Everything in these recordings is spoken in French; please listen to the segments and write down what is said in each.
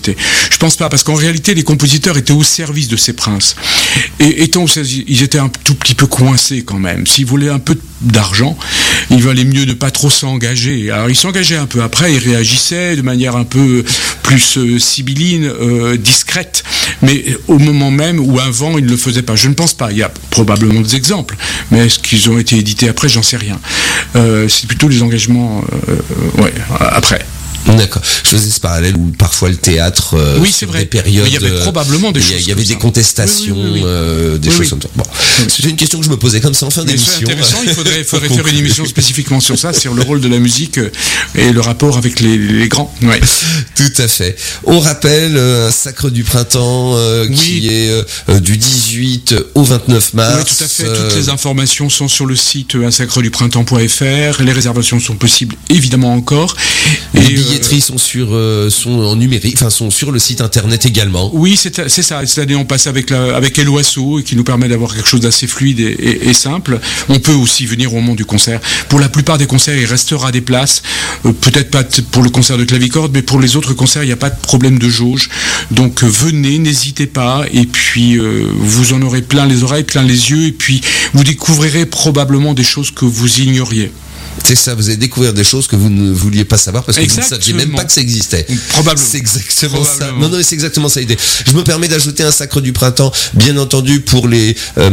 composités. Je pense pas, parce qu'en réalité, les compositeurs étaient au service de ces princes. Et étant ils étaient un tout petit peu coincés quand même. S'ils voulaient un peu d'argent, il valait mieux ne pas trop s'engager. Alors ils s'engageaient un peu après, ils réagissaient de manière un peu plus sibylline, discrète, mais au moment même où avant ils ne le faisaient pas. Je ne pense pas, il y a probablement des exemples, mais est-ce qu'ils ont été édités après, j'en sais rien. C'est plutôt les engagements après. D'accord. Je faisais ce parallèle où parfois le théâtre, oui, c'est vrai. Des périodes, mais il y avait probablement des choses. Il y avait des contestations, des choses comme ça. Bon, c'était une question que je me posais comme ça en fin d'émission. C'est intéressant. Il faudrait faire une émission spécifiquement sur ça, sur le rôle de la musique et le rapport avec les grands. Ouais. Tout à fait. On rappelle un Sacre du Printemps qui est du 18 au 29 mars. Oui, tout à fait. Toutes les informations sont sur le site unsacreduprintemps.fr. Les réservations sont possibles, évidemment encore. Les billetteries sont en numérique, sont sur le site internet également. Oui, c'est ça. Cette année, on passe avec Eloasso, qui nous permet d'avoir quelque chose d'assez fluide et simple. On peut aussi venir au moment du concert. Pour la plupart des concerts, il restera des places. Peut-être pas pour le concert de clavicorde, mais pour les autres concerts, il n'y a pas de problème de jauge. Donc venez, n'hésitez pas. Et puis vous en aurez plein les oreilles, plein les yeux. Et puis vous découvrirez probablement des choses que vous ignoriez. C'est ça, vous allez découvrir des choses que vous ne vouliez pas savoir parce que vous ne saviez même pas que ça existait. Probablement. C'est exactement ça. Non, c'est exactement ça l'idée. Je me permets d'ajouter un Sacre du Printemps, bien entendu, pour le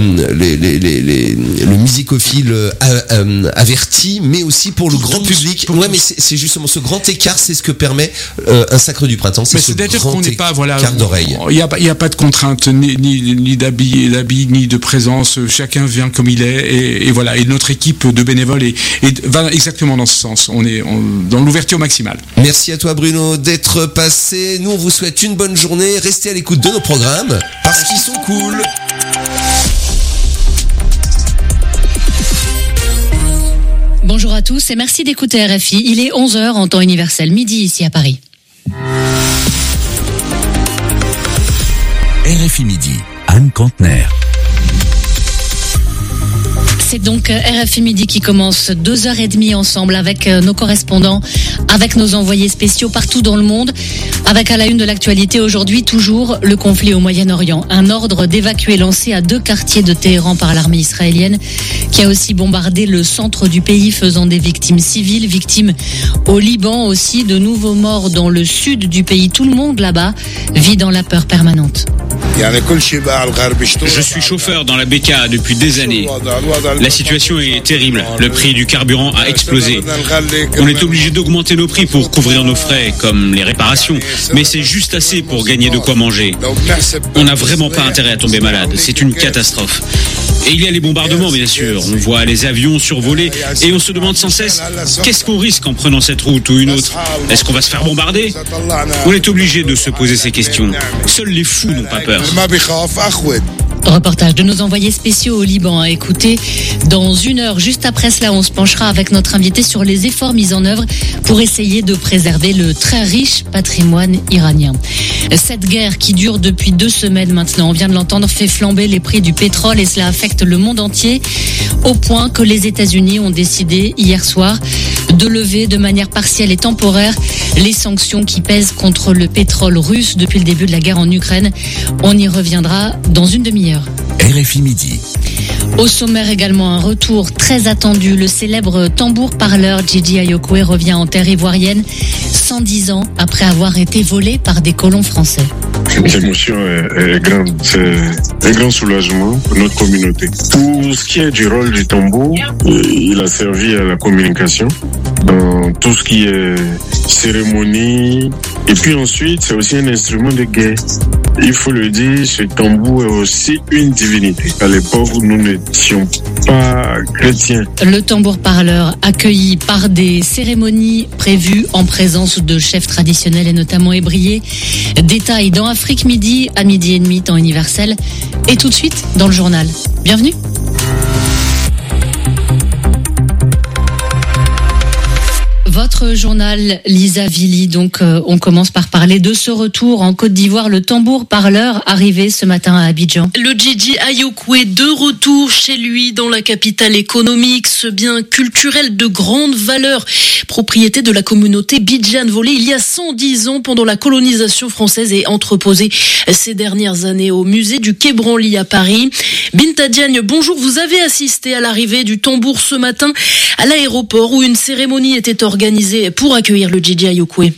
musicophile averti, mais aussi pour le grand public. Ouais, mais c'est justement ce grand écart, c'est ce que permet un Sacre du Printemps. C'est ce grand écart d'oreille. Il n'y a pas de contrainte, ni d'habit, ni de présence. Chacun vient comme il est. Et voilà. Et notre équipe de bénévoles va exactement dans ce sens. On est dans l'ouverture maximale. Merci à toi Bruno d'être passé. Nous on vous souhaite une bonne journée. Restez à l'écoute de nos programmes parce qu'ils sont cool. Bonjour à tous et merci d'écouter RFI. Il est 11h en temps universel, midi ici à Paris. RFI Midi, Anne Contener. C'est donc RFI Midi qui commence 2h30 ensemble avec nos correspondants, avec nos envoyés spéciaux partout dans le monde, avec à la une de l'actualité aujourd'hui toujours le conflit au Moyen-Orient. Un ordre d'évacuer lancé à 2 quartiers de Téhéran par l'armée israélienne qui a aussi bombardé le centre du pays faisant des victimes civiles, victimes au Liban aussi, de nouveaux morts dans le sud du pays. Tout le monde là-bas vit dans la peur permanente. Je suis chauffeur dans la BK depuis des années. La situation est terrible. Le prix du carburant a explosé. On est obligé d'augmenter nos prix pour couvrir nos frais, comme les réparations. Mais c'est juste assez pour gagner de quoi manger. On n'a vraiment pas intérêt à tomber malade. C'est une catastrophe. Et il y a les bombardements, bien sûr. On voit les avions survoler et on se demande sans cesse qu'est-ce qu'on risque en prenant cette route ou une autre. Est-ce qu'on va se faire bombarder? On est obligé de se poser ces questions. Seuls les fous n'ont pas peur. Reportage de nos envoyés spéciaux au Liban à écouter. Dans 1 heure, juste après cela, on se penchera avec notre invité sur les efforts mis en œuvre pour essayer de préserver le très riche patrimoine iranien. Cette guerre qui dure depuis 2 semaines maintenant, on vient de l'entendre, fait flamber les prix du pétrole et cela affecte le monde entier au point que les États-Unis ont décidé hier soir de lever de manière partielle et temporaire les sanctions qui pèsent contre le pétrole russe depuis le début de la guerre en Ukraine. On y reviendra dans une demi-heure. RFI Midi. Au sommaire également un retour très attendu. Le célèbre tambour-parleur Gigi Ayokwe revient en terre ivoirienne 110 ans après avoir été volé par des colons français. L'émotion est grande, c'est un grand soulagement pour notre communauté. Pour ce qui est du rôle du tambour, il a servi à la communication dans tout ce qui est cérémonie. Et puis ensuite, c'est aussi un instrument de guerre. Il faut le dire, ce tambour est aussi une divinité. À l'époque où nous n'étions pas chrétiens. Le tambour-parleur accueilli par des cérémonies prévues en présence de chefs traditionnels et notamment ébriers. Détails dans Afrique Midi à 12h30 temps universel. Et tout de suite dans le journal. Bienvenue. Votre journal, Lisa Villy. Donc, on commence par parler de ce retour en Côte d'Ivoire. Le tambour parleur arrivé ce matin à Abidjan. Le Djidji Ayokoué de retour chez lui dans la capitale économique. Ce bien culturel de grande valeur, propriété de la communauté Bidjane, volé il y a 110 ans pendant la colonisation française et entreposé ces dernières années au musée du Quai Branly à Paris. Binta Diagne, bonjour. Vous avez assisté à l'arrivée du tambour ce matin à l'aéroport où une cérémonie était organisée pour accueillir le Djidji Ayokoué.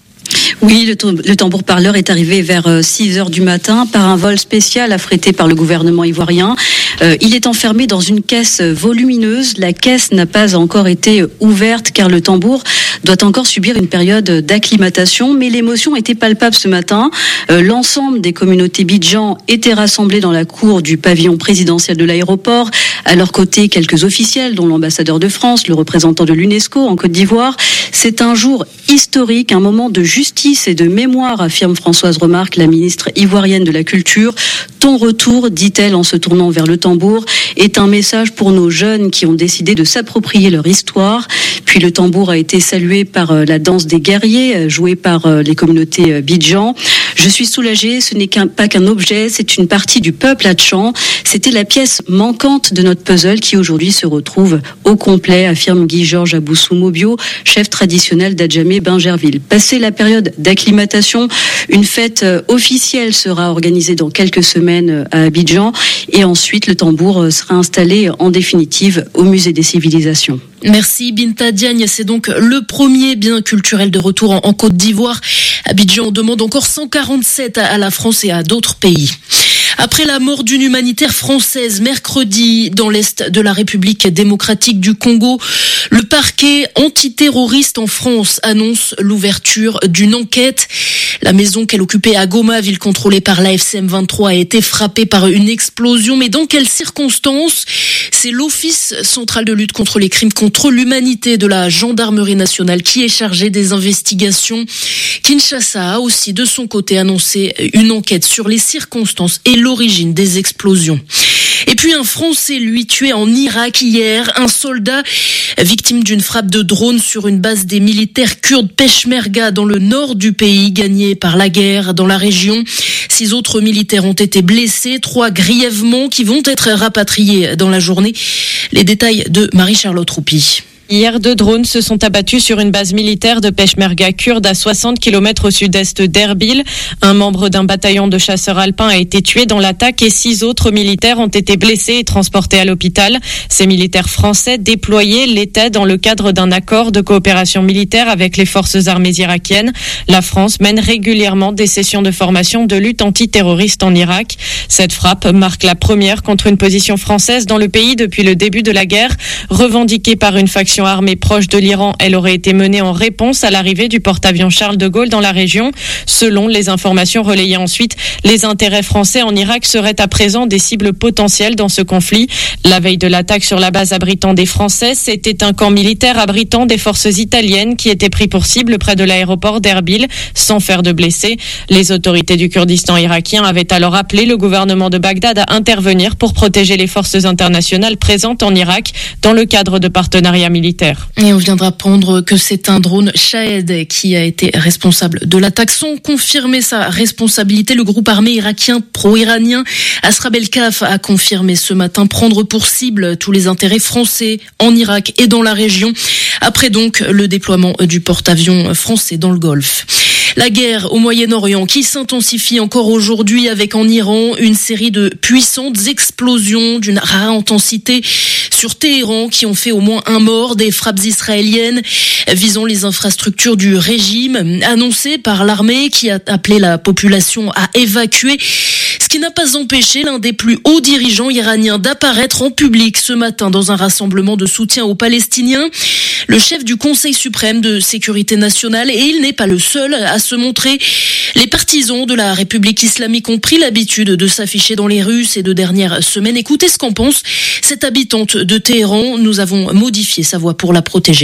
Oui, le tambour parleur est arrivé vers 6h du matin par un vol spécial affrété par le gouvernement ivoirien. Il est enfermé dans une caisse volumineuse. La caisse n'a pas encore été ouverte car le tambour doit encore subir une période d'acclimatation. Mais l'émotion était palpable ce matin. L'ensemble des communautés Bidjan étaient rassemblées dans la cour du pavillon présidentiel de l'aéroport. À leur côté, quelques officiels, dont l'ambassadeur de France, le représentant de l'UNESCO en Côte d'Ivoire. C'est un jour historique, un moment de justice et de mémoire, affirme Françoise Remarque, la ministre ivoirienne de la Culture. Ton retour, dit-elle en se tournant vers le tambour, est un message pour nos jeunes qui ont décidé de s'approprier leur histoire. Puis le tambour a été salué par la danse des guerriers, jouée par les communautés Bidjan. Je suis soulagée, ce n'est pas qu'un objet, c'est une partie du peuple Hatchan. C'était la pièce manquante de notre puzzle qui aujourd'hui se retrouve au complet, affirme Guy-Georges Aboussou-Mobio, chef traditionnel d'Adjamé-Bingerville. Passé la période d'acclimatation, une fête officielle sera organisée dans quelques semaines à Abidjan et ensuite le tambour sera installé en définitive au musée des civilisations. Merci Binta Diagne, c'est donc le premier bien culturel de retour en Côte d'Ivoire. Abidjan demande encore 147 à la France et à d'autres pays. Après la mort d'une humanitaire française mercredi dans l'est de la République démocratique du Congo, le parquet antiterroriste en France annonce l'ouverture d'une enquête. La maison qu'elle occupait à Goma, ville contrôlée par l'AFC M23, a été frappée par une explosion. Mais dans quelles circonstances ? C'est l'Office central de lutte contre les crimes contre l'humanité de la Gendarmerie nationale qui est chargé des investigations. Kinshasa a aussi de son côté annoncé une enquête sur les circonstances et l'origine des explosions. Et puis un Français, lui, tué en Irak hier, un soldat victime d'une frappe de drone sur une base des militaires kurdes Peshmerga dans le nord du pays, gagné par la guerre dans la région. 6 autres militaires ont été blessés, 3 grièvement, qui vont être rapatriés dans la journée. Les détails de Marie-Charlotte Roupi. Hier, 2 drones se sont abattus sur une base militaire de Peshmerga kurde à 60 km au sud-est d'Erbil. Un membre d'un bataillon de chasseurs alpins a été tué dans l'attaque et 6 autres militaires ont été blessés et transportés à l'hôpital. Ces militaires français déployés l'étaient dans le cadre d'un accord de coopération militaire avec les forces armées irakiennes. La France mène régulièrement des sessions de formation de lutte antiterroriste en Irak. Cette frappe marque la première contre une position française dans le pays depuis le début de la guerre, revendiquée par une faction armée proche de l'Iran. Elle aurait été menée en réponse à l'arrivée du porte-avions Charles de Gaulle dans la région. Selon les informations relayées ensuite, les intérêts français en Irak seraient à présent des cibles potentielles dans ce conflit. La veille de l'attaque sur la base abritant des Français, c'était un camp militaire abritant des forces italiennes qui était pris pour cible près de l'aéroport d'Erbil, sans faire de blessés. Les autorités du Kurdistan irakien avaient alors appelé le gouvernement de Bagdad à intervenir pour protéger les forces internationales présentes en Irak dans le cadre de partenariats militaires. Et on vient d'apprendre que c'est un drone Shahed qui a été responsable de l'attaque. Sans confirmer sa responsabilité, le groupe armé irakien pro-iranien Asra Belkaf a confirmé ce matin prendre pour cible tous les intérêts français en Irak et dans la région, après donc le déploiement du porte-avions français dans le Golfe. La guerre au Moyen-Orient qui s'intensifie encore aujourd'hui avec en Iran une série de puissantes explosions d'une rare intensité sur Téhéran qui ont fait au moins un mort, des frappes israéliennes visant les infrastructures du régime annoncées par l'armée qui a appelé la population à évacuer. Ce qui n'a pas empêché l'un des plus hauts dirigeants iraniens d'apparaître en public ce matin dans un rassemblement de soutien aux Palestiniens. Le chef du Conseil suprême de sécurité nationale, et il n'est pas le seul à se montrer. Les partisans de la République islamique ont pris l'habitude de s'afficher dans les rues ces 2 dernières semaines. Écoutez ce qu'en pense cette habitante de Téhéran. Nous avons modifié sa voix pour la protéger.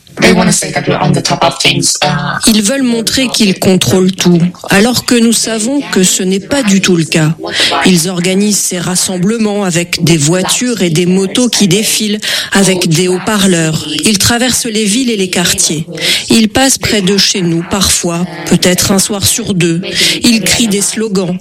Ils veulent montrer qu'ils contrôlent tout, alors que nous savons que ce n'est pas du tout le cas. Ils organisent ces rassemblements avec des voitures et des motos qui défilent, avec des haut-parleurs. Ils traversent les villes et les quartiers. Ils passent près de chez nous parfois, peut-être un soir sur deux. Ils crient des slogans.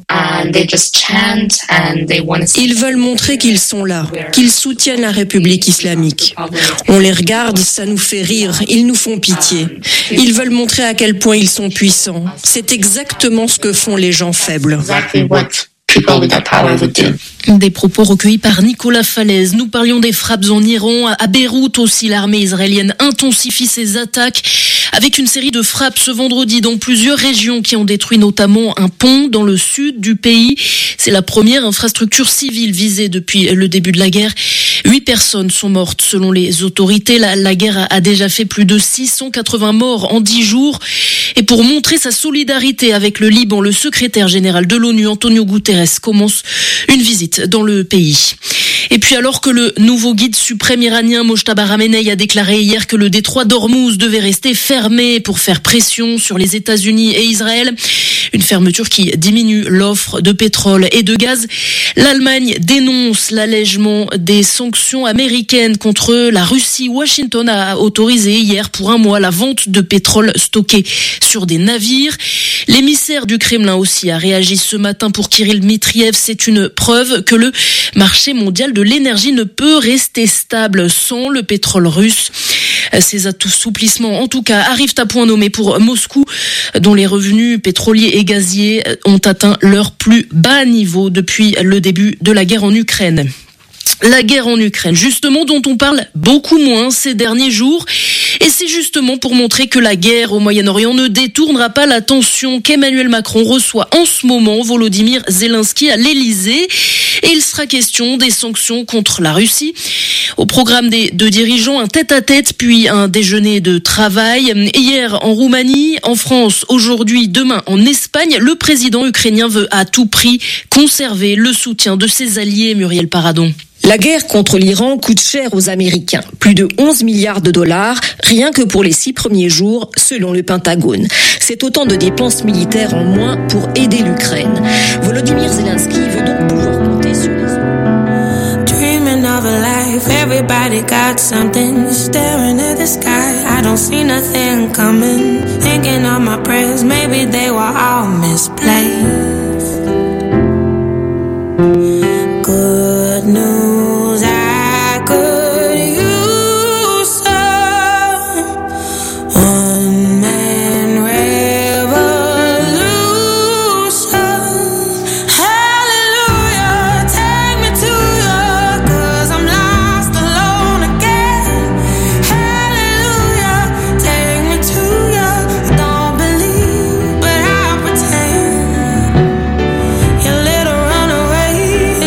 Ils veulent montrer qu'ils sont là, qu'ils soutiennent la République islamique. On les regarde, ça nous fait rire, ils nous font pitié. Ils veulent montrer à quel point ils sont puissants. C'est exactement ce que font les gens faibles. Des propos recueillis par Nicolas Falaise. Nous parlions des frappes en Iran. À Beyrouth aussi, l'armée israélienne intensifie ses attaques avec une série de frappes ce vendredi dans plusieurs régions qui ont détruit notamment un pont dans le sud du pays. C'est la première infrastructure civile visée depuis le début de la guerre. 8 personnes sont mortes selon les autorités. La guerre a déjà fait plus de 680 morts en 10 jours. Et pour montrer sa solidarité avec le Liban, le secrétaire général de l'ONU, Antonio Guterres, commence une visite dans le pays. Et puis alors que le nouveau guide suprême iranien Mojtaba Khamenei a déclaré hier que le détroit d'Ormuz devait rester fermé pour faire pression sur les États-Unis et Israël, une fermeture qui diminue l'offre de pétrole et de gaz, l'Allemagne dénonce l'allègement des sanctions américaines contre la Russie. Washington a autorisé hier pour un mois la vente de pétrole stocké sur des navires. L'émissaire du Kremlin aussi a réagi ce matin pour Kirill Dmitriev. C'est une preuve que le marché mondial de l'énergie ne peut rester stable sans le pétrole russe. Ces assouplissements, en tout cas, arrivent à point nommé pour Moscou, dont les revenus pétroliers et gaziers ont atteint leur plus bas niveau depuis le début de la guerre en Ukraine. La guerre en Ukraine, justement, dont on parle beaucoup moins ces derniers jours. Et c'est justement pour montrer que la guerre au Moyen-Orient ne détournera pas l'attention qu'Emmanuel Macron reçoit en ce moment Volodymyr Zelensky à l'Elysée. Et il sera question des sanctions contre la Russie. Au programme des deux dirigeants, un tête-à-tête, puis un déjeuner de travail. Hier en Roumanie, en France, aujourd'hui, demain en Espagne, le président ukrainien veut à tout prix conserver le soutien de ses alliés. Muriel Paradon. La guerre contre l'Iran coûte cher aux Américains. Plus de 11 milliards de dollars, rien que pour les 6 premiers jours, selon le Pentagone. C'est autant de dépenses militaires en moins pour aider l'Ukraine. Volodymyr Zelensky veut donc pouvoir compter sur les autres. Dreaming of a life, everybody got something. Staring at the sky, I don't see nothing coming. Thinking of my prayers, maybe they were all misplaced. Good news, I could use some one-man revolution. Hallelujah, take me to you, 'cause I'm lost alone again. Hallelujah, take me to you. I don't believe, but I pretend. Your little runaway.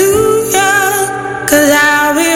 ya, 'cause I'll be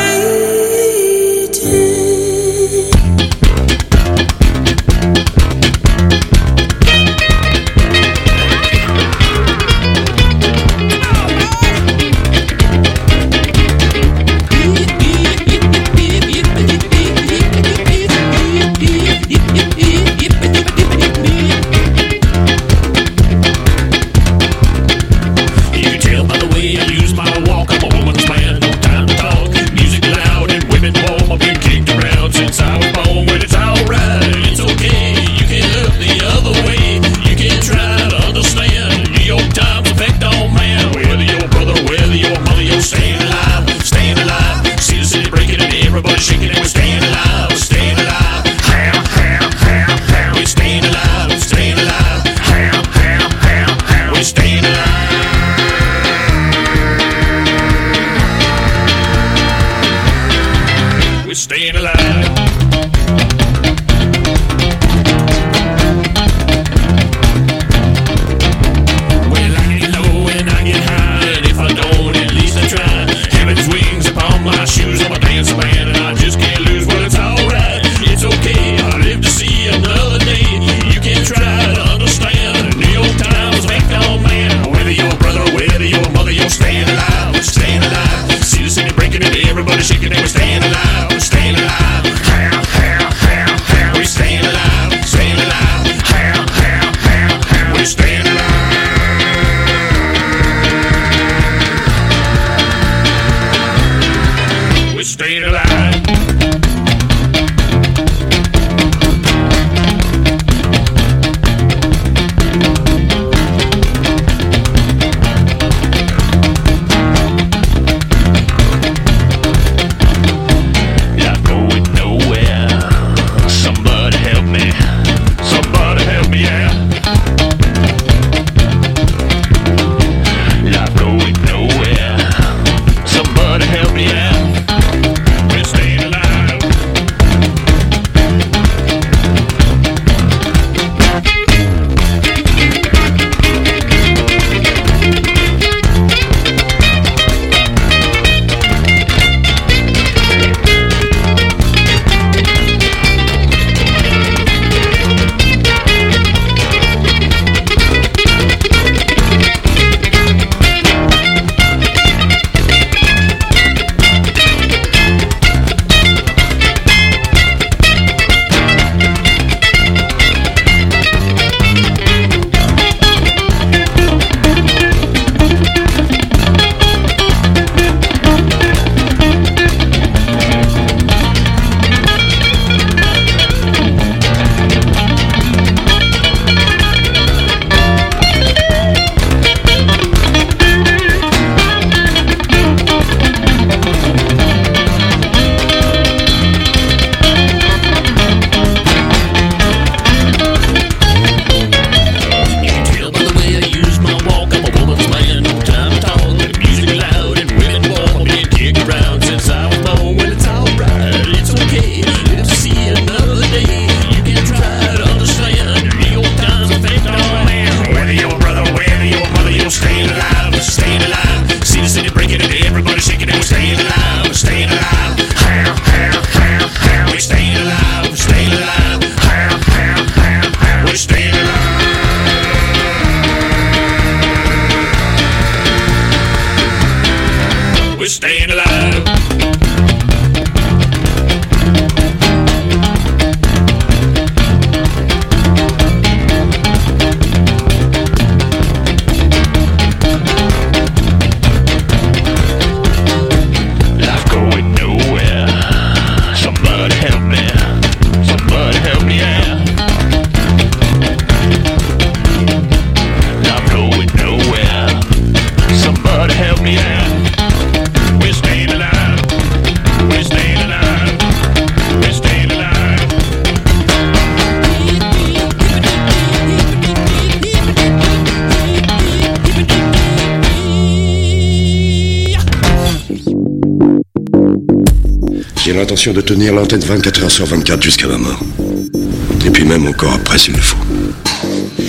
J'ai l'intention de tenir l'antenne 24 heures sur 24 jusqu'à ma mort. Et puis même encore après s'il le faut.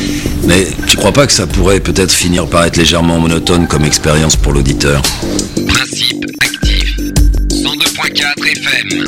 Mais tu crois pas que ça pourrait peut-être finir par être légèrement monotone comme expérience pour l'auditeur? Principe actif. 102.4 FM.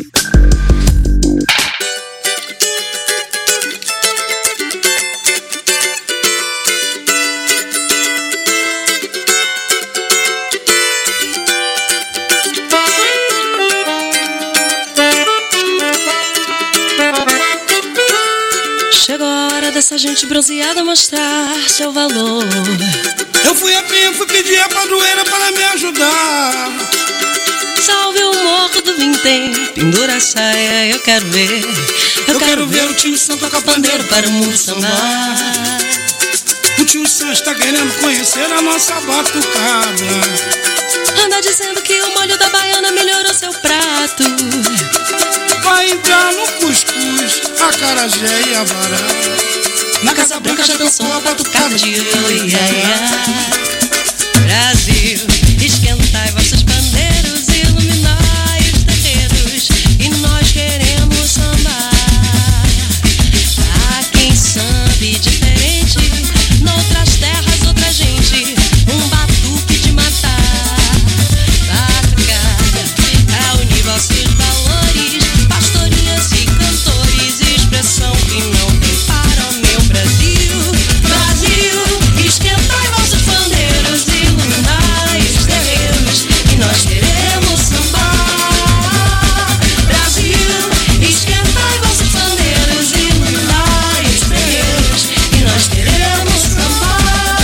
Chegou a hora dessa gente bronzeada mostrar seu valor. Eu fui a pé, fui pedir a padroeira para me ajudar. Salve o morro do vintém, pendura a saia, eu quero ver. Eu quero ver o tio Sam tocar pandeiro para o mundo sambar. O tio Sam está querendo conhecer a nossa batucada. Anda dizendo que o molho da baiana melhorou seu prato. Vai entrar no cuscuz, acarajé e abará. Na Casa Branca já dançou a batucada de Oiaiá. Brasil, esquentai vossos pandeiros, iluminai os terreiros, e nós queremos sambar. Há quem sambe diferente, noutras terras outra gente, um batuque de matar. Batucada, a unir vossos valores, pastorinhas e cantores, expressão que não tem para o meu Brasil. Brasil, esquentai vossos pandeiros, iluminai os terreiros, e nós queremos sambar. Brasil, esquentai vossos pandeiros, iluminai os terreiros, e nós queremos sambar.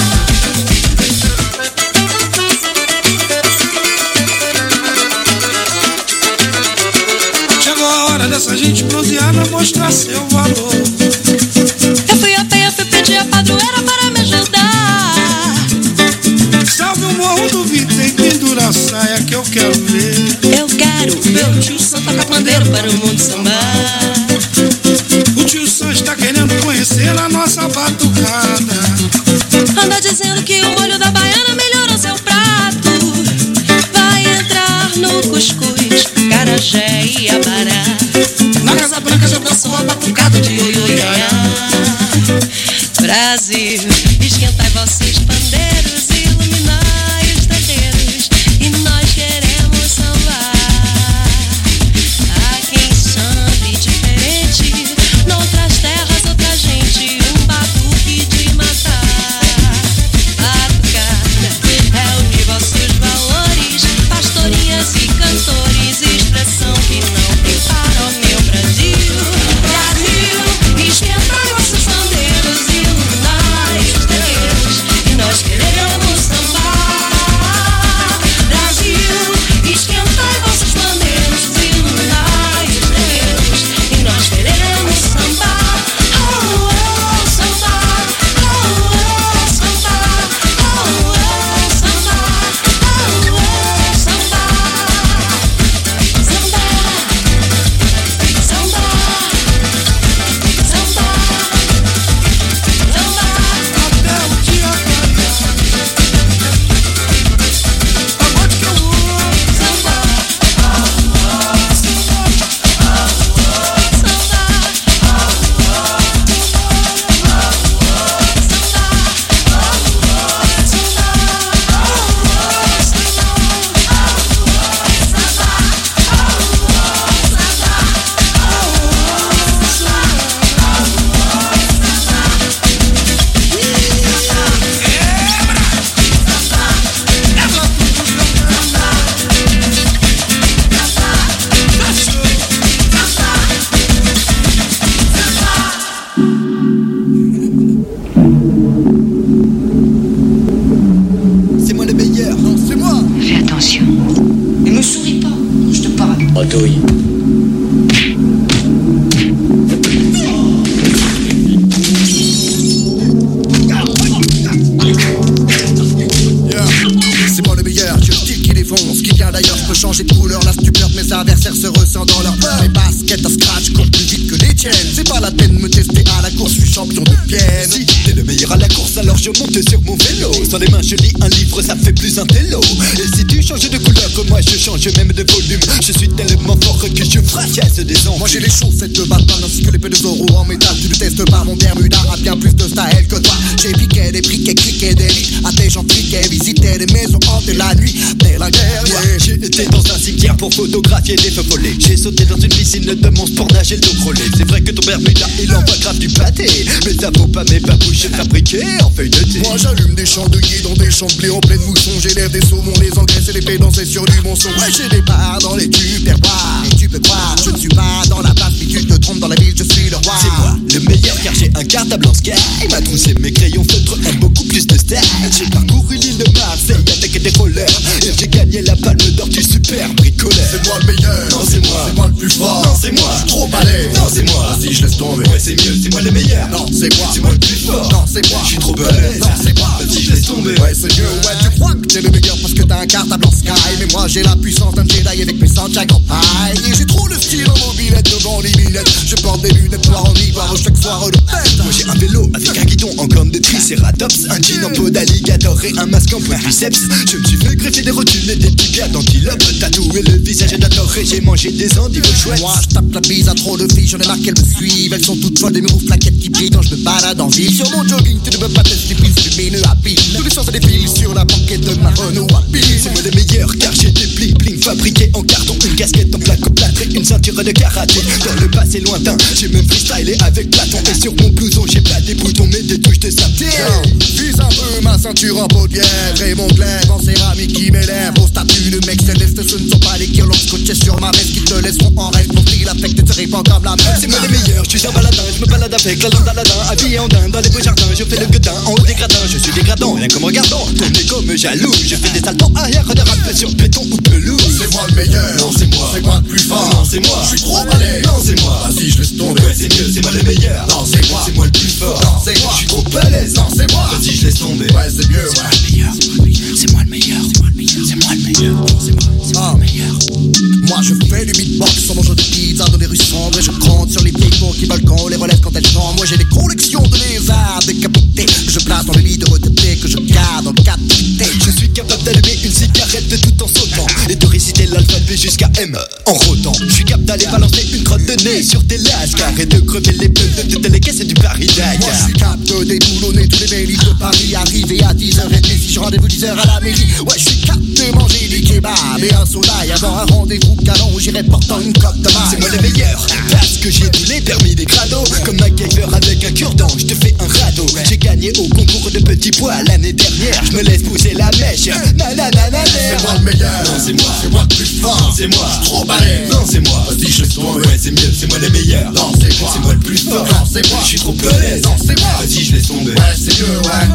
Chegou a hora dessa gente bronzeada mostrar seu valor. Eu fui a pé, fui pedir a padroeira para me ajudar. Salve o morro do vintém, pendura a saia que eu quero ver. Eu quero ver o tio Sam tocar pandeiro para o mundo sambar. O tio Sam está querendo conhecer a nossa batucada. Anda dizendo que o molho da baiana melhorou seu prato. Vai entrar no cuscuz, acarajé e abará. Na Casa Branca já dançou a batucada de Oiaiá. Brasil, esquentai vossos pandeiros, iluminai os terreiros, e nós queremos sambar. Há quem sambe diferente, noutras terras outra gente, um batuque de matar. Batucada é unir vossos valores, pastorinhas e cantores, expressão que não tem para o meu Brasil. Brasil, esquentai vossos pandeiros, iluminai os terreiros, e nós queremos sambar. Brasil, esquentai vossos pandeiros, iluminai os terreiros, e nós queremos sambar. Oh, oh, sambar. Oh, oh, sambar. Oh, oh, sambar. Oh, oh, sambar. Sambar. Sambar. Até o dia clarear. Pagode que eu vou sambar. C'est moi le meilleur. Non, c'est moi. Fais attention. Et me souris pas, je te parle. Bredouille. C'est moi le meilleur, je style qui défonce. Qui vient d'ailleurs, je peux changer de couleur. La stupeur de mes adversaires se ressent dans leur peur. Mes baskets à scratch courent plus vite que les tiennes. C'est pas la peine de me tester à la course, je suis champion de Vienne. Si t'es le meilleur à la course, alors je monte sur mon vélo. Sans les mains, je lis un livre, ça fait plus un télo. Et si tu changes de couleur que moi, je change même de volume. Je suis tellement fort que je fracasse des ans. Moi j'ai les chaussettes de Batman ainsi que les pelles de Zorro en métal. Tu le testes par mon Bermuda a bien plus de style que toi. J'ai piqué des briquets, cliqué des lits, à tes gens friqués, visité des maisons hantées la nuit. Dès la guerre, yeah. J'ai été dans un cimetière pour photographier des feux follets. J'ai sauté dans une piscine de monstres pour nager le dos crôlé. C'est vrai que ton Bermuda il envoie grave du pâté, mais ça vaut pas mes babouches fabriquées en feuilles de thé. Moi j'allume des chandeliers dans des champs de blé en pleine mousson. J'élève des saumons, les engraisse et les fais danser sur du bon son. Ouais, j'ai des parts dans les tubes terroirs. Et tu peux croire, je ne suis pas dans la place, mais tu te trompes dans la ville, je suis le roi. C'est moi le meilleur car j'ai un cartable en sky. Ma trousse et mes crayons feutres ont beaucoup plus de style. J'ai parcouru l'île de Marseille avec des rollers et j'ai gagné la palme d'or du super bricoleur. C'est moi le meilleur, non c'est moi. C'est moi le plus fort, non c'est moi. Je suis trop balèze, non c'est moi. Si je laisse tomber, ouais c'est mieux, c'est moi le meilleur. Non c'est moi, c'est moi le plus fort. Non c'est moi, je suis trop balèze. Non c'est moi, si je laisse tomber, ouais c'est mieux. Ouais tu crois que t'es le meilleur parce que t'as un cartable en sky, mais moi j'ai la puissance d'un Jedi avec mes Santiago en paille. Et j'ai trop le style en mobilette devant les lunettes. Je porte des lunettes noires en ivoire chaque soir de tête. Moi j'ai un vélo avec un guidon en corne de tricératops, un jean en peau d'alligator et un masque en peau de biceps. Je me suis fait greffer des rotules et des tibias d'antilope, tatoué le visage d'Ator et j'ai mangé des endives chouettes. Moi je tape la bise à trop de filles, j'en ai marre qu'elles me suivent. Elles sont toutes folles des mes roues flaquettes qui brillent quand je me balade en ville. Sur mon jogging tu ne peux pas tester plus lumineux à pile. Tous les sens des fils sur la banquette de ma Renault à pile. C'est moi le meilleur car j'ai des bling bling fabriqués en carton, une casquette en placo plâtré, une ceinture de karaté. Dans le passé lointain, j'ai même freestylé avec Platon. Et sur mon blouson, j'ai pas des boutons mais des touches de synthé. Vise un peu ma ceinture en peau de lièvre et mon glaive en céramique qui m'élève au statut de mec céleste. Ce ne sont pas les guirlandes scotchées sur ma veste qui te laisseront en reste. Mon style affecté te répand comme la mer. C'est moi le meilleur, je suis un baladin, je me balade avec la lampe d'Aladin, habillé en daim dans les beaux jardins. Je fais le gueudin en haut des gradins, je suis dégradant, rien comme regardant. Tourné comme jaloux, je fais des saltons arrière de rap sur béton ou pelouse. C'est moi le meilleur, non c'est moi. C'est moi le plus fort, non c'est moi. Je suis trop balèze, non c'est moi. Vas-y je laisse tomber, ouais c'est mieux, c'est moi le meilleur. Non c'est moi, c'est moi le plus fort. Non c'est moi, je suis trop balèze. Non c'est moi, vas-y je laisse tomber. Ouais c'est mieux, ouais. C'est moi le meilleur, c'est moi le meilleur, c'est moi le meilleur, c'est moi le meilleur. Moi je fais du beatbox en mangeant des pizzas dans les rues sombres. Et je compte sur les people qui veulent qu'on les relève quand elles tombent. Moi j'ai des collections de lézards décapités que je place dans les lits de retraités que je garde en captivité. Je suis capable d'allumer une cigarette de tout en sautant et de réciter l'alphabet jusqu'à M en rôdant. Je suis capable d'aller balancer une crotte de nez sur tes lascars et de crever les pneus de toutes les caisses du Paris Dakar. Moi je suis capable de déboulonner tous les bélis de Paris. Arrivé à 10h30 si je rendez-vous 10h à la mairie. Ouais je suis capable de manger du kebab et un soda et avant un rendez-vous canon où j'irai portant une coque de maille. C'est moi le meilleur parce que j'ai tous les permis des crados. Comme MacGyver avec un cure-dent, je te fais un radeau. J'ai gagné au concours de petits pois l'année dernière. Je me laisse pousser la mèche. Nananana. C'est moi le meilleur, non c'est moi. C'est moi le plus fort, non c'est moi. Je suis trop balèze, non c'est moi. Vas-y je laisse tomber, ouais c'est mieux, c'est moi le meilleur. Non c'est moi, c'est moi le plus fort. Non c'est moi, je suis trop balèze. Non c'est moi, vas-y je laisse tomber. Ouais c'est mieux, ouais.